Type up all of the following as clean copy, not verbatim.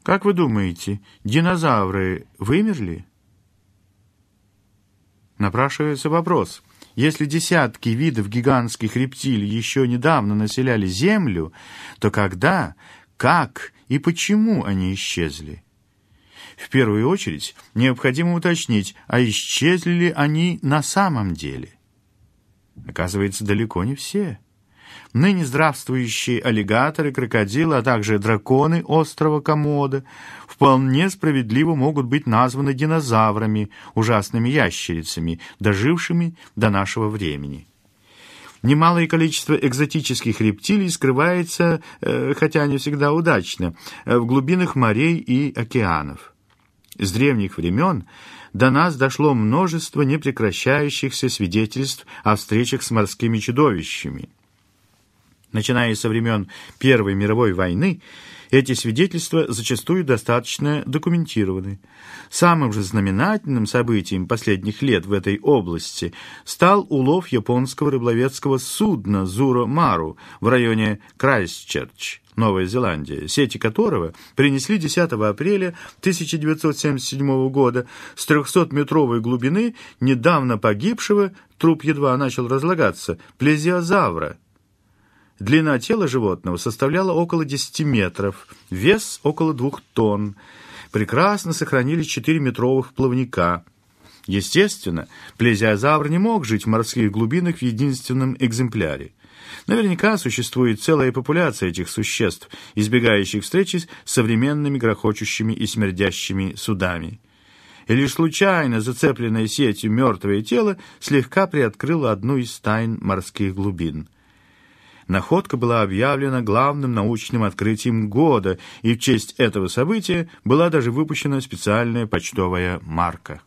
Как вы думаете, динозавры вымерли? Напрашивается вопрос. Если десятки видов гигантских рептилий еще недавно населяли Землю, то когда, как и почему они исчезли? В первую очередь необходимо уточнить, а исчезли ли они на самом деле? Оказывается, далеко не все. Ныне здравствующие аллигаторы, крокодилы, а также драконы острова Комодо вполне справедливо могут быть названы динозаврами, ужасными ящерицами, дожившими до нашего времени. Немалое количество экзотических рептилий скрывается, хотя не всегда удачно, в глубинах морей и океанов. С древних времен до нас дошло множество непрекращающихся свидетельств о встречах с морскими чудовищами. Начиная со времен Первой мировой войны, эти свидетельства зачастую достаточно документированы. Самым же знаменательным событием последних лет в этой области стал улов японского рыболовецкого судна «Зуро Мару» в районе Крайстчерч, Новая Зеландия, сети которого принесли 10 апреля 1977 года с 300-метровой глубины недавно погибшего, труп едва начал разлагаться, плезиозавра. Длина тела животного составляла около 10 метров, вес около 2 тонн. Прекрасно сохранились 4-метровых плавника. Естественно, плезиозавр не мог жить в морских глубинах в единственном экземпляре. Наверняка существует целая популяция этих существ, избегающих встречи с современными грохочущими и смердящими судами. И лишь случайно зацепленное сетью мертвое тело слегка приоткрыло одну из тайн морских глубин. Находка была объявлена главным научным открытием года, и в честь этого события была даже выпущена специальная почтовая марка.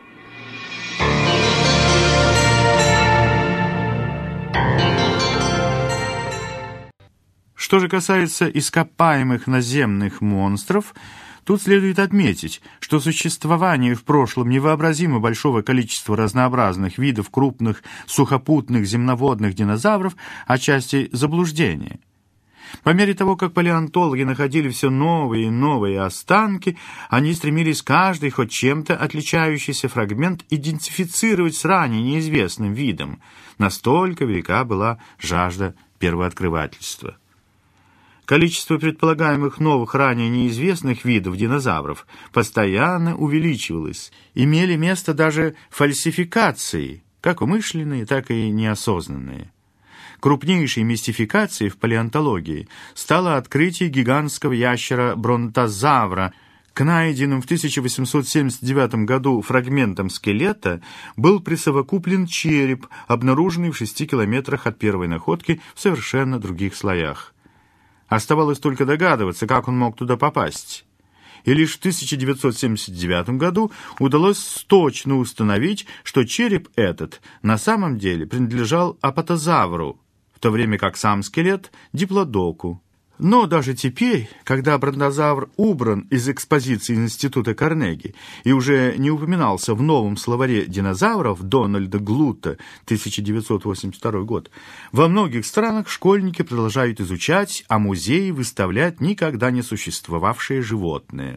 Что же касается ископаемых наземных монстров, тут следует отметить, что существование в прошлом невообразимо большого количества разнообразных видов крупных сухопутных земноводных динозавров отчасти заблуждение. По мере того, как палеонтологи находили все новые и новые останки, они стремились каждый хоть чем-то отличающийся фрагмент идентифицировать с ранее неизвестным видом. Настолько велика была жажда первооткрывательства. Количество предполагаемых новых, ранее неизвестных видов динозавров постоянно увеличивалось. Имели место даже фальсификации, как умышленные, так и неосознанные. Крупнейшей мистификацией в палеонтологии стало открытие гигантского ящера бронтозавра. К найденным в 1879 году фрагментам скелета был присовокуплен череп, обнаруженный в 6 километрах от первой находки в совершенно других слоях. Оставалось только догадываться, как он мог туда попасть. И лишь в 1979 году удалось точно установить, что череп этот на самом деле принадлежал апатозавру, в то время как сам скелет – диплодоку. Но даже теперь, когда бронтозавр убран из экспозиции Института Карнеги и уже не упоминался в новом словаре динозавров Дональда Глута, 1982 год, во многих странах школьники продолжают изучать, а музеи выставлять никогда не существовавшие животные.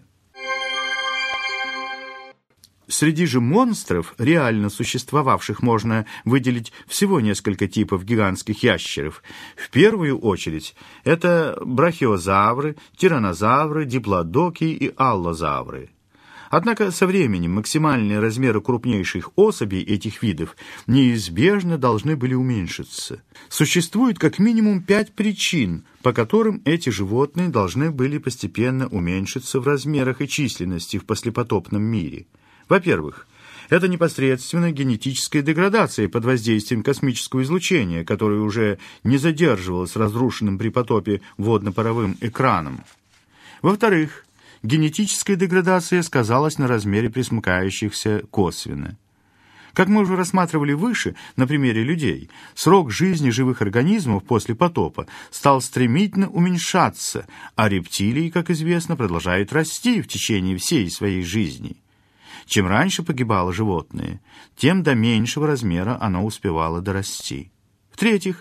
Среди же монстров, реально существовавших, можно выделить всего несколько типов гигантских ящеров. В первую очередь это брахиозавры, тираннозавры, диплодоки и аллозавры. Однако со временем максимальные размеры крупнейших особей этих видов неизбежно должны были уменьшиться. Существует как минимум 5 причин, по которым эти животные должны были постепенно уменьшиться в размерах и численности в послепотопном мире. Во-первых, это непосредственно генетическая деградация под воздействием космического излучения, которое уже не задерживалось разрушенным при потопе водно-паровым экраном. Во-вторых, генетическая деградация сказалась на размере пресмыкающихся косвенно. Как мы уже рассматривали выше, на примере людей, срок жизни живых организмов после потопа стал стремительно уменьшаться, а рептилии, как известно, продолжают расти в течение всей своей жизни. Чем раньше погибало животное, тем до меньшего размера оно успевало дорасти. В-третьих,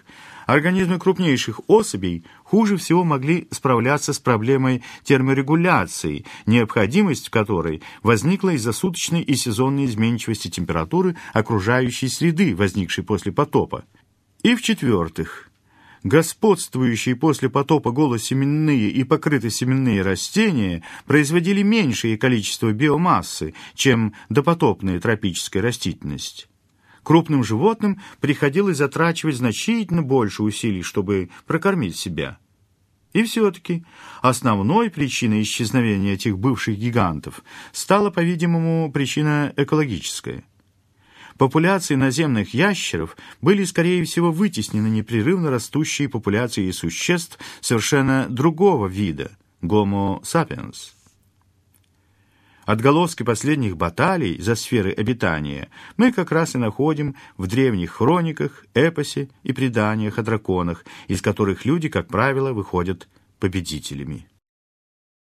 Организмы крупнейших особей хуже всего могли справляться с проблемой терморегуляции, необходимость в которой возникла из-за суточной и сезонной изменчивости температуры окружающей среды, возникшей после потопа. И в-четвертых, господствующие после потопа голосеменные и покрытосеменные растения производили меньшее количество биомассы, чем допотопная тропическая растительность. Крупным животным приходилось затрачивать значительно больше усилий, чтобы прокормить себя. И все-таки основной причиной исчезновения этих бывших гигантов стала, по-видимому, причина экологическая. Популяции наземных ящеров были, скорее всего, вытеснены непрерывно растущей популяцией существ совершенно другого вида – Homo sapiens. Отголоски последних баталий за сферы обитания мы как раз и находим в древних хрониках, эпосе и преданиях о драконах, из которых люди, как правило, выходят победителями.